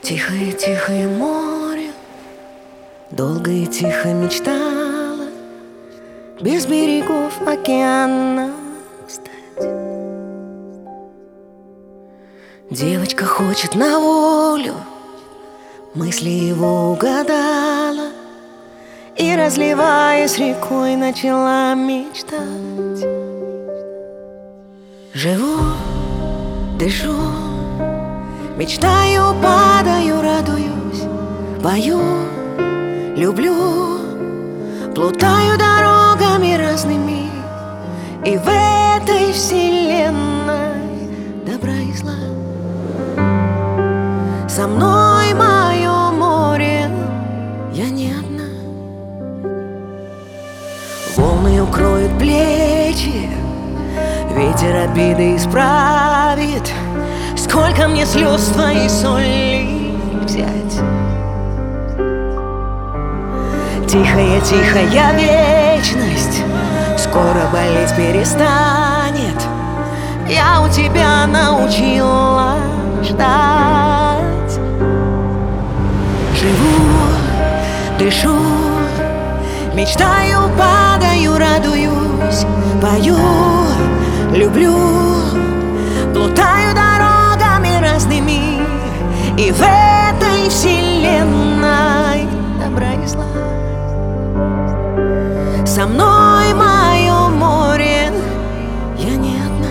Тихое-тихое море, долго и тихо мечтала без берегов океана стать. Девочка хочет на волю, мысли его угадала и, разливаясь рекой, начала мечтать. Живу, дышу, мечтаю, падаю, радуюсь, пою, люблю, плутаю дорогами разными, и в этой вселенной добра и зла. Со мной мое море, я не одна. Волны укроют плечи, ветер обиды исправит. Сколько мне слез твоей соли взять? Тихая вечность скоро болеть перестанет. Я у тебя научилась ждать. Живу, дышу, мечтаю, падаю, радуюсь, пою, люблю, плутаю дорогами разными, и в этой вселенной добра и зла. Со мной мое море, я не одна.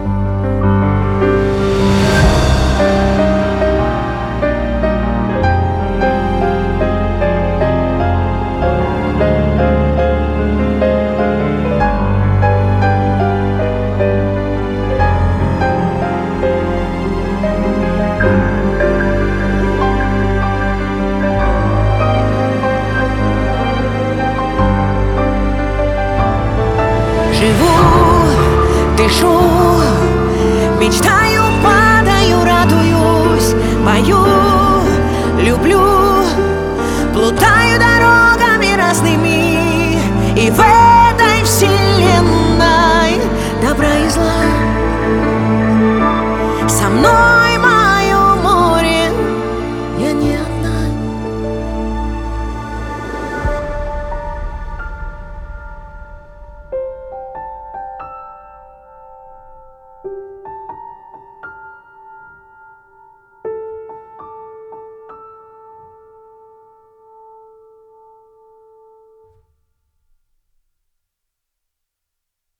Живу, дышу, мечтаю, падаю, радуюсь, пою, люблю, плутаю дорогами разными, и в